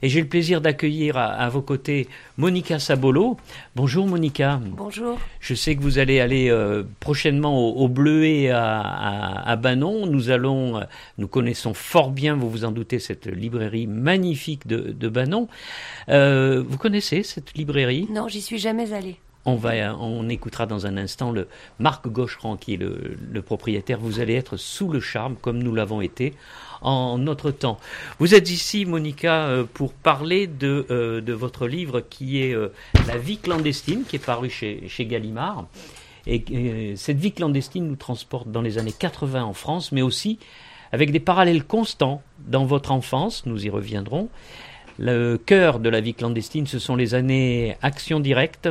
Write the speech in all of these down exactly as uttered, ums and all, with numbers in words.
Et j'ai le plaisir d'accueillir à, à vos côtés Monica Sabolo. Bonjour Monica. Bonjour. Je sais que vous allez aller euh, prochainement au, au Bleuet à, à, à Banon. Nous allons, euh, nous connaissons fort bien, vous vous en doutez, cette librairie magnifique de, de Banon. Euh, vous connaissez cette librairie ? Non, j'y suis jamais allée. On va, on écoutera dans un instant le Marc Gaucherand qui est le, le propriétaire. Vous allez être sous le charme comme nous l'avons été en notre temps. Vous êtes ici, Monica, pour parler de, euh, de votre livre qui est euh, La vie clandestine, qui est paru chez, chez Gallimard. Et euh, cette vie clandestine nous transporte dans les années quatre-vingts en France, mais aussi avec des parallèles constants dans votre enfance, nous y reviendrons. Le cœur de la vie clandestine, ce sont les années Action Directe,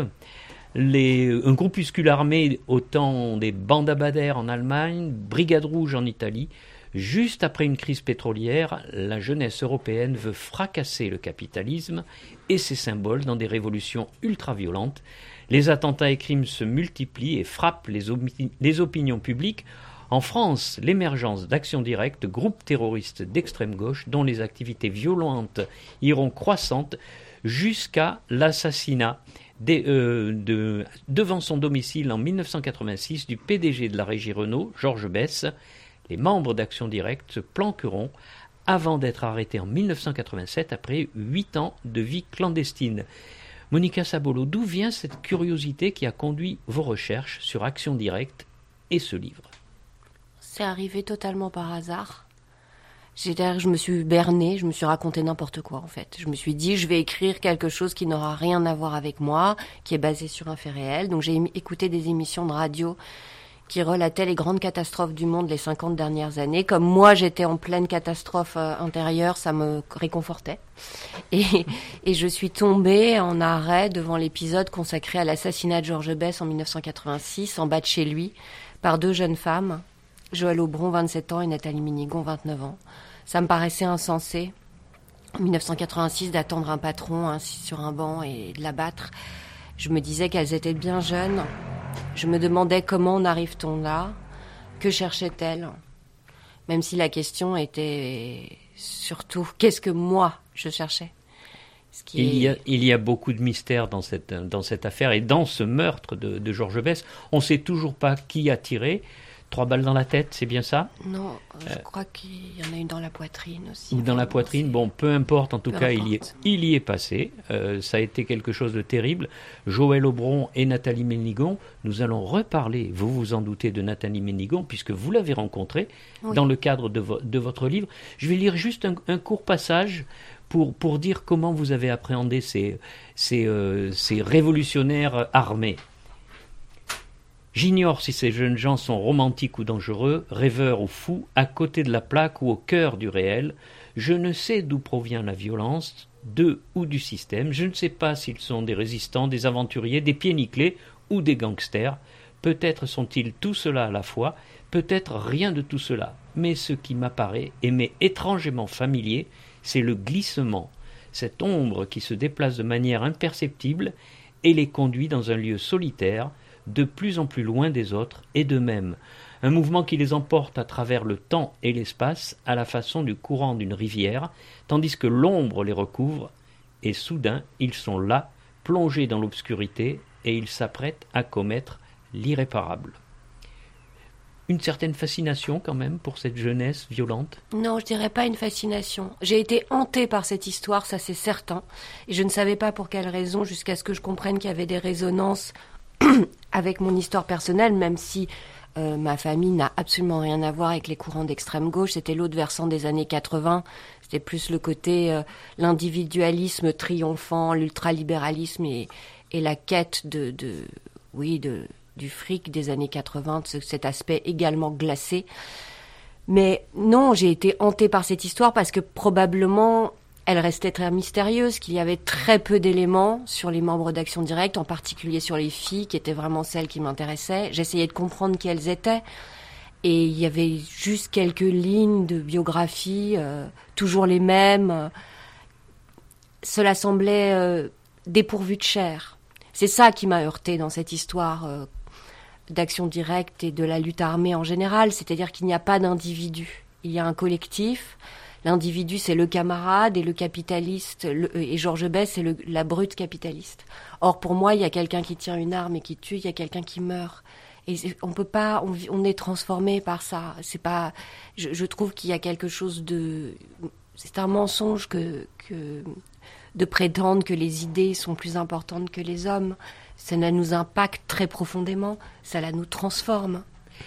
Les, un groupuscule armé au temps des bandes à Bader en Allemagne, Brigade Rouge en Italie. Juste après une crise pétrolière, la jeunesse européenne veut fracasser le capitalisme et ses symboles dans des révolutions ultra-violentes. Les attentats et crimes se multiplient et frappent les, opi- les opinions publiques. En France, l'émergence d'Action Directe, groupes terroristes d'extrême gauche dont les activités violentes iront croissantes jusqu'à l'assassinat Des, euh, de, devant son domicile en dix-neuf cent quatre-vingt-six du P D G de la régie Renault, Georges Besse. Les membres d'Action Directe se planqueront avant d'être arrêtés en dix-neuf cent quatre-vingt-sept après huit ans de vie clandestine. Monica Sabolo, d'où vient cette curiosité qui a conduit vos recherches sur Action Directe et ce livre ? C'est arrivé totalement par hasard. J'étais, je me suis bernée, je me suis raconté n'importe quoi en fait. Je me suis dit, je vais écrire quelque chose qui n'aura rien à voir avec moi, qui est basé sur un fait réel. Donc j'ai écouté des émissions de radio qui relataient les grandes catastrophes du monde les cinquante dernières années. Comme moi, j'étais en pleine catastrophe euh, intérieure, ça me réconfortait. Et, et je suis tombée en arrêt devant l'épisode consacré à l'assassinat de Georges Besse en dix-neuf cent quatre-vingt-six, en bas de chez lui, par deux jeunes femmes, Joëlle Aubron, vingt-sept ans, et Nathalie Minigon, vingt-neuf ans. Ça me paraissait insensé, en dix-neuf cent quatre-vingt-six, d'attendre un patron ainsi sur un banc et de l'abattre. Je me disais qu'elles étaient bien jeunes. Je me demandais comment en arrive-t-on là ? Que cherchait-elle ? Même si la question était surtout qu'est-ce que moi je cherchais ? Ce qui il, est... y a, il y a beaucoup de mystères dans cette, dans cette affaire et dans ce meurtre de, de Georges Besse. On ne sait toujours pas qui a tiré. Trois balles dans la tête, c'est bien ça ? Non, je euh, crois qu'il y en a une dans la poitrine aussi. Dans la poitrine, bon, peu importe, en tout peu cas, importe. il y est, il y est passé. Euh, ça a été quelque chose de terrible. Joëlle Aubron et Nathalie Minigon, nous allons reparler, vous vous en doutez, de Nathalie Minigon, puisque vous l'avez rencontrée oui. dans le cadre de, vo- de votre livre. Je vais lire juste un, un court passage pour, pour dire comment vous avez appréhendé ces, ces, euh, ces révolutionnaires armés. J'ignore si ces jeunes gens sont romantiques ou dangereux, rêveurs ou fous, à côté de la plaque ou au cœur du réel. Je ne sais d'où provient la violence, d'eux ou du système. Je ne sais pas s'ils sont des résistants, des aventuriers, des pieds nickelés ou des gangsters. Peut-être sont-ils tout cela à la fois, peut-être rien de tout cela. Mais ce qui m'apparaît et m'est étrangement familier, c'est le glissement, cette ombre qui se déplace de manière imperceptible et les conduit dans un lieu solitaire, de plus en plus loin des autres et d'eux-mêmes, un mouvement qui les emporte à travers le temps et l'espace à la façon du courant d'une rivière, tandis que l'ombre les recouvre, et soudain ils sont là, plongés dans l'obscurité, et ils s'apprêtent à commettre l'irréparable. Une certaine fascination quand même pour cette jeunesse violente ? Non, je dirais pas une fascination. J'ai été hantée par cette histoire, ça c'est certain, et je ne savais pas pour quelle raison, jusqu'à ce que je comprenne qu'il y avait des résonances avec mon histoire personnelle, même si euh, ma famille n'a absolument rien à voir avec les courants d'extrême gauche. C'était l'autre versant des années quatre-vingts. C'était plus le côté euh, l'individualisme triomphant, l'ultralibéralisme et, et la quête de, de, oui, de, du fric des années quatre-vingts, cet aspect également glacé. Mais non, j'ai été hantée par cette histoire parce que probablement elle restait très mystérieuse, qu'il y avait très peu d'éléments sur les membres d'Action Directe, en particulier sur les filles, qui étaient vraiment celles qui m'intéressaient. J'essayais de comprendre qui elles étaient. Et il y avait juste quelques lignes de biographie, euh, toujours les mêmes. Cela semblait euh, dépourvu de chair. C'est ça qui m'a heurtée dans cette histoire euh, d'Action Directe et de la lutte armée en général. C'est-à-dire qu'il n'y a pas d'individu. Il y a un collectif. L'individu, c'est le camarade, et le capitaliste, le, et Georges Best, c'est le, la brute capitaliste. Or, pour moi, il y a quelqu'un qui tient une arme et qui tue, il y a quelqu'un qui meurt. Et on peut pas, on, on est transformé par ça. C'est pas, je, je trouve qu'il y a quelque chose de, c'est un mensonge que, que de prétendre que les idées sont plus importantes que les hommes. Ça nous impacte très profondément, ça la nous transforme.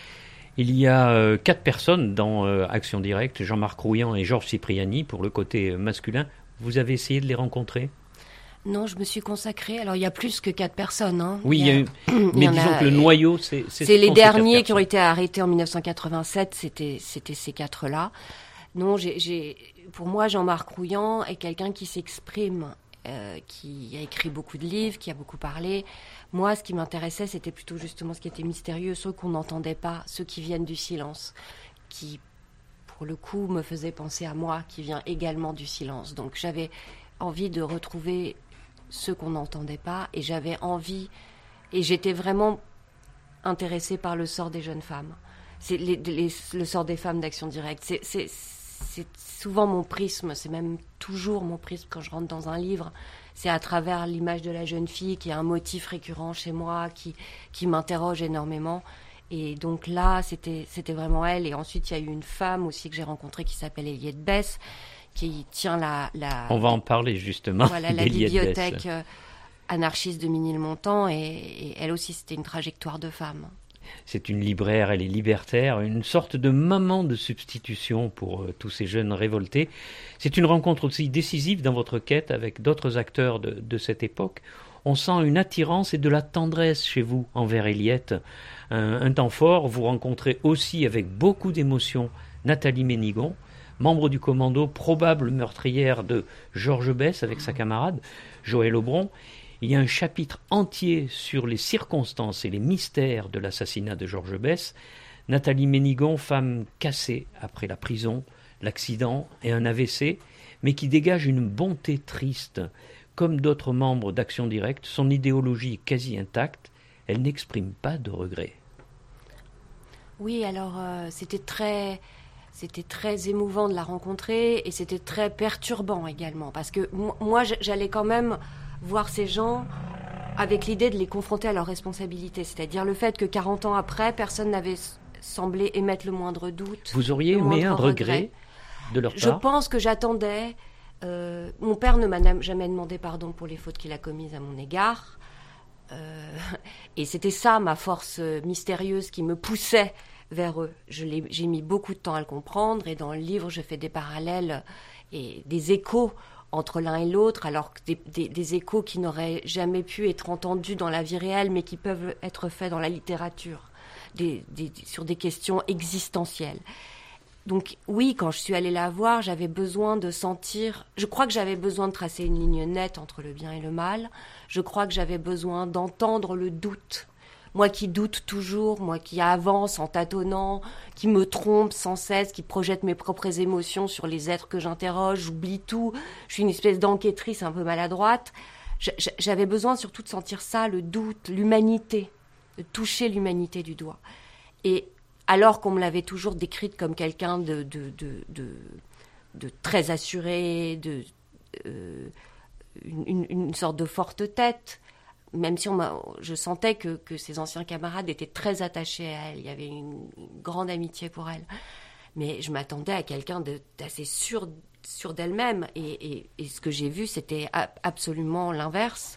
Il y a euh, quatre personnes dans euh, Action Directe, Jean-Marc Rouillant et Georges Cipriani, pour le côté euh, masculin. Vous avez essayé de les rencontrer ? Non, je me suis consacrée. Alors, il y a plus que quatre personnes. Hein. Oui, il y a, il y a eu... mais disons a... que le noyau, c'est... C'est, c'est les derniers qui ont été arrêtés en dix-neuf cent quatre-vingt-sept, c'était, c'était ces quatre-là. Non, j'ai, j'ai... pour moi, Jean-Marc Rouillant est quelqu'un qui s'exprime, euh, qui a écrit beaucoup de livres, qui a beaucoup parlé. Moi, ce qui m'intéressait, c'était plutôt justement ce qui était mystérieux, ceux qu'on n'entendait pas, ceux qui viennent du silence, qui, pour le coup, me faisaient penser à moi, qui vient également du silence. Donc, j'avais envie de retrouver ceux qu'on n'entendait pas, et j'avais envie, et j'étais vraiment intéressée par le sort des jeunes femmes. C'est les, les, le sort des femmes d'Action Directe. C'est, c'est, c'est souvent mon prisme, c'est même toujours mon prisme quand je rentre dans un livre. C'est à travers l'image de la jeune fille qui est un motif récurrent chez moi, qui, qui m'interroge énormément. Et donc là, c'était, c'était vraiment elle. Et ensuite, il y a eu une femme aussi que j'ai rencontrée qui s'appelle Eliette Bess, qui tient la... la On va en parler justement. Voilà, la bibliothèque euh, anarchiste de Ménilmontant. Et, et elle aussi, c'était une trajectoire de femme. C'est une libraire, elle est libertaire, une sorte de maman de substitution pour euh, tous ces jeunes révoltés. C'est une rencontre aussi décisive dans votre quête avec d'autres acteurs de, de cette époque. On sent une attirance et de la tendresse chez vous envers Eliette. Un, un temps fort, vous rencontrez aussi avec beaucoup d'émotion Nathalie Ménigon, membre du commando, probable meurtrière de Georges Best avec sa camarade Joël Aubron. Il y a un chapitre entier sur les circonstances et les mystères de l'assassinat de Georges Best. Nathalie Ménigon, femme cassée après la prison, l'accident et un A V C, mais qui dégage une bonté triste. Comme d'autres membres d'Action Directe, son idéologie est quasi intacte. Elle n'exprime pas de regrets. Oui, alors euh, c'était très... C'était très émouvant de la rencontrer et c'était très perturbant également. Parce que moi, j'allais quand même voir ces gens avec l'idée de les confronter à leurs responsabilités. C'est-à-dire le fait que quarante ans après, personne n'avait semblé émettre le moindre doute. Vous auriez aimé un regret, regret de leur part ? Je pense que j'attendais... Euh, mon père ne m'a jamais demandé pardon pour les fautes qu'il a commises à mon égard. Euh, et c'était ça, ma force mystérieuse qui me poussait vers eux. Je l'ai, j'ai mis beaucoup de temps à le comprendre et dans le livre, je fais des parallèles et des échos entre l'un et l'autre, alors que des, des, des échos qui n'auraient jamais pu être entendus dans la vie réelle, mais qui peuvent être faits dans la littérature, des, des, sur des questions existentielles. Donc oui, quand je suis allée la voir, j'avais besoin de sentir... Je crois que j'avais besoin de tracer une ligne nette entre le bien et le mal. Je crois que j'avais besoin d'entendre le doute. Moi qui doute toujours, moi qui avance en tâtonnant, qui me trompe sans cesse, qui projette mes propres émotions sur les êtres que j'interroge, j'oublie tout. Je suis une espèce d'enquêtrice un peu maladroite. J'avais besoin surtout de sentir ça, le doute, l'humanité, de toucher l'humanité du doigt. Et alors qu'on me l'avait toujours décrite comme quelqu'un de, de, de, de, de très assuré, de, euh, une, une sorte de forte tête, même si on m'a, je sentais que, que ses anciens camarades étaient très attachés à elle, il y avait une, une grande amitié pour elle. Mais je m'attendais à quelqu'un de, d'assez sûr, sûr d'elle-même, et, et, et ce que j'ai vu, c'était a, absolument l'inverse.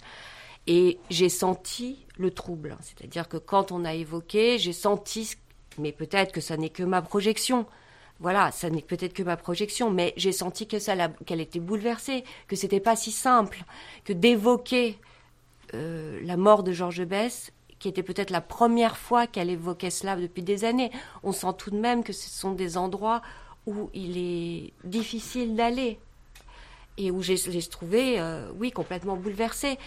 Et j'ai senti le trouble, c'est-à-dire que quand on a évoqué, j'ai senti... Mais peut-être que ça n'est que ma projection. Voilà, ça n'est peut-être que ma projection. Mais j'ai senti que ça l'a, qu'elle était bouleversée, que c'était pas si simple, que d'évoquer euh, la mort de Georges Best, qui était peut-être la première fois qu'elle évoquait cela depuis des années. On sent tout de même que ce sont des endroits où il est difficile d'aller et où j'ai, j'ai trouvé, euh, oui, complètement bouleversée.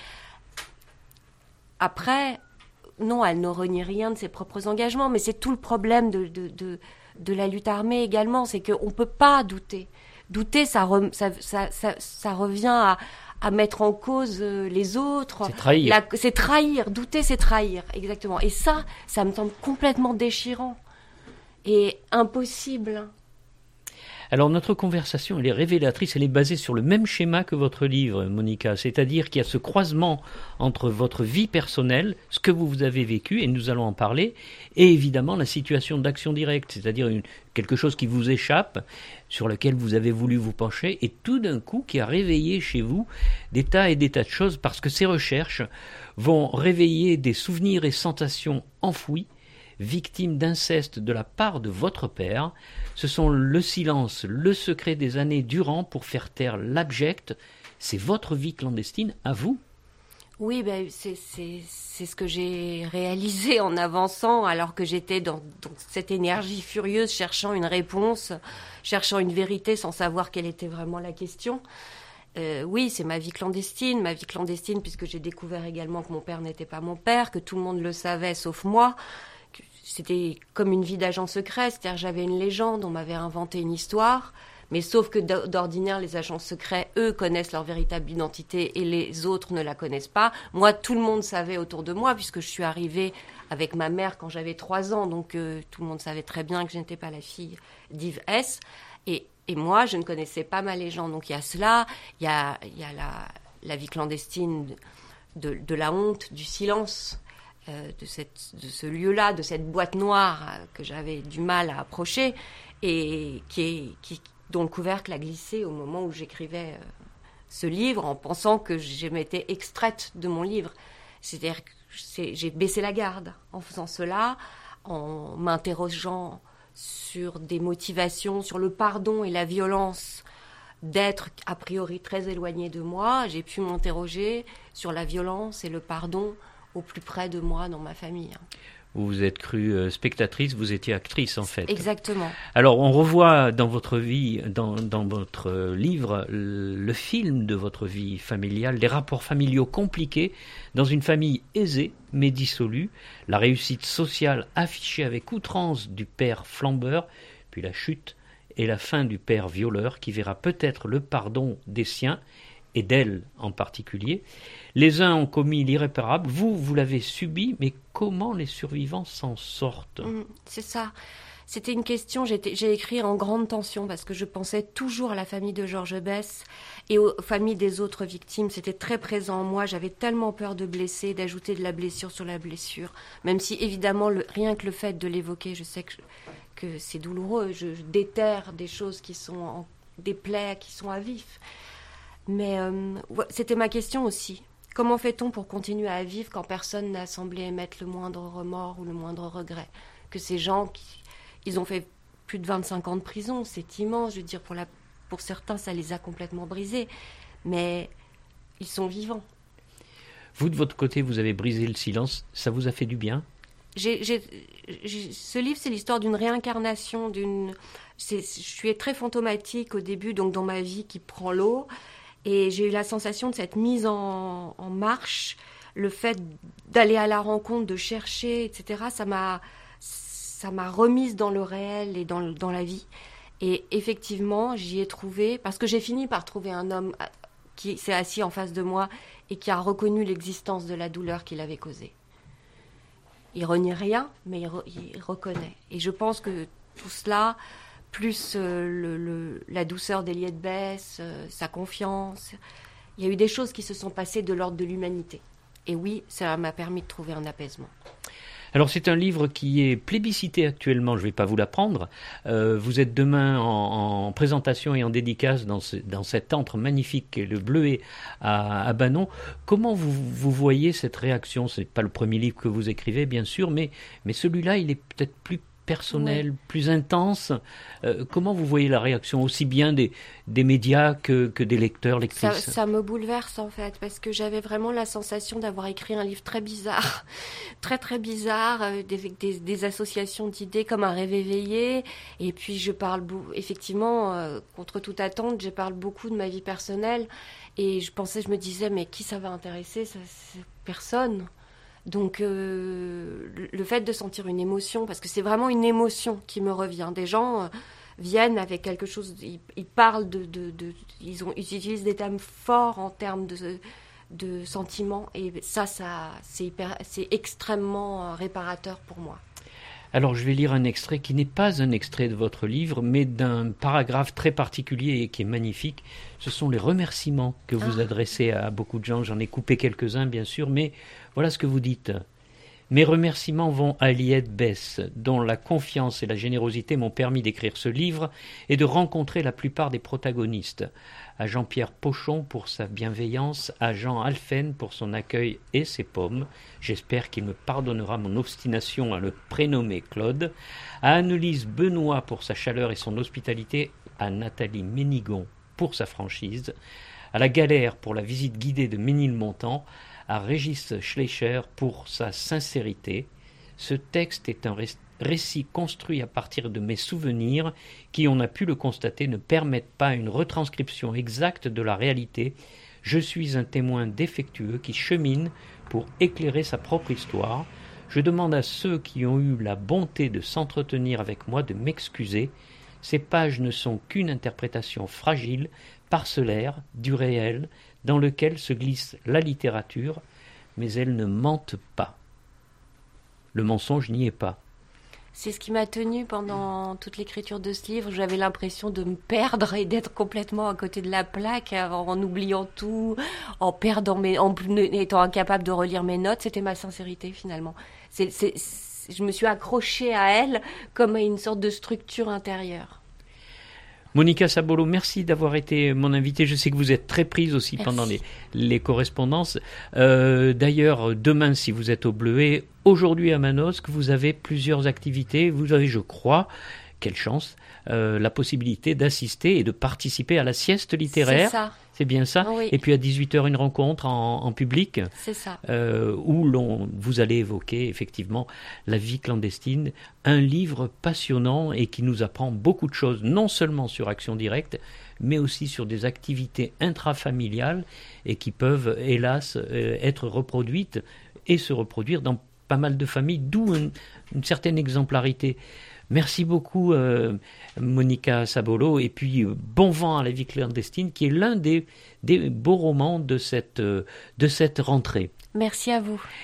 Après... Non, elle ne renie rien de ses propres engagements, mais c'est tout le problème de, de, de, de la lutte armée également, c'est qu'on ne peut pas douter. Douter, ça, re, ça, ça, ça, ça revient à, à mettre en cause les autres. C'est trahir. La, c'est trahir. Douter, c'est trahir, exactement. Et ça, ça me semble complètement déchirant et impossible. Alors notre conversation, elle est révélatrice, elle est basée sur le même schéma que votre livre, Monica, c'est-à-dire qu'il y a ce croisement entre votre vie personnelle, ce que vous avez vécu, et nous allons en parler, et évidemment la situation d'Action Directe, c'est-à-dire une, quelque chose qui vous échappe, sur lequel vous avez voulu vous pencher, et tout d'un coup qui a réveillé chez vous des tas et des tas de choses, parce que ces recherches vont réveiller des souvenirs et sensations enfouis, victime d'inceste de la part de votre père. Ce sont le silence, le secret des années durant pour faire taire l'abject. C'est votre vie clandestine à vous. Oui, ben, c'est, c'est, c'est ce que j'ai réalisé en avançant, alors que j'étais dans, dans cette énergie furieuse, cherchant une réponse, cherchant une vérité sans savoir quelle était vraiment la question. Euh, oui, c'est ma vie clandestine, ma vie clandestine puisque j'ai découvert également que mon père n'était pas mon père, que tout le monde le savait sauf moi. C'était comme une vie d'agent secret, c'est-à-dire j'avais une légende, on m'avait inventé une histoire, mais sauf que d'ordinaire, les agents secrets, eux, connaissent leur véritable identité et les autres ne la connaissent pas. Moi, tout le monde savait autour de moi, puisque je suis arrivée avec ma mère quand j'avais trois ans, donc euh, tout le monde savait très bien que je n'étais pas la fille d'Yves S. Et, et moi, je ne connaissais pas ma légende. Donc il y a cela, il y a, il y a la, la vie clandestine de, de la honte, du silence. De, cette, de ce lieu-là, de cette boîte noire que j'avais du mal à approcher et qui est, qui, dont le couvercle a glissé au moment où j'écrivais euh, ce livre en pensant que je m'étais extraite de mon livre. C'est-à-dire que c'est, j'ai baissé la garde en faisant cela, en m'interrogeant sur des motivations, sur le pardon et la violence d'être a priori très éloigné de moi. J'ai pu m'interroger sur la violence et le pardon au plus près de moi dans ma famille. Vous vous êtes crue spectatrice, vous étiez actrice en fait. Exactement. Alors on revoit dans votre vie, dans, dans votre livre, le film de votre vie familiale, des rapports familiaux compliqués dans une famille aisée mais dissolue, la réussite sociale affichée avec outrance du père flambeur, puis la chute et la fin du père violeur qui verra peut-être le pardon des siens et d'elle en particulier. Les uns ont commis l'irréparable, vous, vous l'avez subi, mais comment les survivants s'en sortent ? Mmh, c'est ça. C'était une question, j'étais, j'ai écrit en grande tension parce que je pensais toujours à la famille de Georges Besse et aux familles des autres victimes. C'était très présent en moi, j'avais tellement peur de blesser, d'ajouter de la blessure sur la blessure. Même si, évidemment, le, rien que le fait de l'évoquer, je sais que, que c'est douloureux. Je, je déterre des choses qui sont, en, des plaies qui sont à vif. Mais euh, c'était ma question aussi. Comment fait-on pour continuer à vivre quand personne n'a semblé émettre le moindre remords ou le moindre regret ? Que ces gens, qui, ils ont fait plus de vingt-cinq ans de prison, c'est immense. Je veux dire, pour, la, pour certains, ça les a complètement brisés. Mais ils sont vivants. Vous, de votre côté, vous avez brisé le silence. Ça vous a fait du bien ? j'ai, j'ai, j'ai, Ce livre, c'est l'histoire d'une réincarnation. D'une, c'est, je suis très fantomatique au début, donc dans ma vie qui prend l'eau. Et j'ai eu la sensation de cette mise en, en marche, le fait d'aller à la rencontre, de chercher, et cetera. Ça m'a, ça m'a remise dans le réel et dans, dans la vie. Et effectivement, j'y ai trouvé, parce que j'ai fini par trouver un homme qui s'est assis en face de moi et qui a reconnu l'existence de la douleur qu'il avait causée. Il renie rien, mais il, re, il reconnaît. Et je pense que tout cela, plus euh, le, le, la douceur d'Eliette Besse, euh, sa confiance, il y a eu des choses qui se sont passées de l'ordre de l'humanité. Et oui, ça m'a permis de trouver un apaisement. Alors c'est un livre qui est plébiscité actuellement, je ne vais pas vous l'apprendre. Euh, vous êtes demain en, en présentation et en dédicace dans, ce, dans cet antre magnifique qui est le Bleuet à, à Banon. Comment vous, vous voyez cette réaction ? Ce n'est pas le premier livre que vous écrivez, bien sûr, mais, mais celui-là, il est peut-être plus personnel, ouais. plus intense. Euh, comment vous voyez la réaction aussi bien des, des médias que, que des lecteurs, lectrices ? ça, ça me bouleverse en fait, parce que j'avais vraiment la sensation d'avoir écrit un livre très bizarre, très très bizarre, avec des, des, des associations d'idées comme un rêve éveillé. Et puis je parle, effectivement, euh, contre toute attente, je parle beaucoup de ma vie personnelle. Et je pensais, je me disais, mais qui ça va intéresser ? Ça, c'est personne. Donc, euh, le fait de sentir une émotion, parce que c'est vraiment une émotion qui me revient. Des gens euh, viennent avec quelque chose, ils, ils parlent de, de, de ils, ont, ils utilisent des termes forts en termes de, de sentiments, et ça, ça c'est, hyper, c'est extrêmement réparateur pour moi. Alors je vais lire un extrait qui n'est pas un extrait de votre livre, mais d'un paragraphe très particulier et qui est magnifique. Ce sont les remerciements que vous ah. adressez à beaucoup de gens. J'en ai coupé quelques-uns bien sûr, mais voilà ce que vous dites. Mes remerciements vont à Liette Bess, dont la confiance et la générosité m'ont permis d'écrire ce livre et de rencontrer la plupart des protagonistes. À Jean-Pierre Pochon pour sa bienveillance, à Jean Alphen pour son accueil et ses pommes. J'espère qu'il me pardonnera mon obstination à le prénommer Claude. À Annelise Benoît pour sa chaleur et son hospitalité. À Nathalie Ménigon pour sa franchise. À la Galère pour la visite guidée de Ménilmontant. À Régis Schleicher pour sa sincérité. Ce texte est un récit construit à partir de mes souvenirs qui, on a pu le constater, ne permettent pas une retranscription exacte de la réalité. Je suis un témoin défectueux qui chemine pour éclairer sa propre histoire. Je demande à ceux qui ont eu la bonté de s'entretenir avec moi de m'excuser. Ces pages ne sont qu'une interprétation fragile, parcellaire, du réel, dans lequel se glisse la littérature, mais elles ne mentent pas. Le mensonge n'y est pas. C'est ce qui m'a tenue pendant toute l'écriture de ce livre. J'avais l'impression de me perdre et d'être complètement à côté de la plaque, en oubliant tout, en perdant mes, en étant incapable de relire mes notes. C'était ma sincérité finalement. C'est, c'est, c'est, je me suis accrochée à elle comme à une sorte de structure intérieure. Monica Sabolo, merci d'avoir été mon invitée. Je sais que vous êtes très prise aussi merci. pendant les, les correspondances. Euh, d'ailleurs, demain, si vous êtes au Bleuet, aujourd'hui à Manosque, vous avez plusieurs activités. Vous avez, je crois, quelle chance, euh, la possibilité d'assister et de participer à la sieste littéraire. C'est ça. C'est bien ça. Oui. Et puis à dix-huit heures, une rencontre en, en public. C'est ça. Euh, où l'on, vous allez évoquer effectivement la vie clandestine, un livre passionnant et qui nous apprend beaucoup de choses, non seulement sur Action Directe, mais aussi sur des activités intrafamiliales et qui peuvent, hélas, euh, être reproduites et se reproduire dans pas mal de familles, d'où une, une certaine exemplarité. Merci beaucoup euh, Monica Sabolo et puis euh, Bon vent à la vie clandestine qui est l'un des, des beaux romans de cette, euh, de cette rentrée. Merci à vous.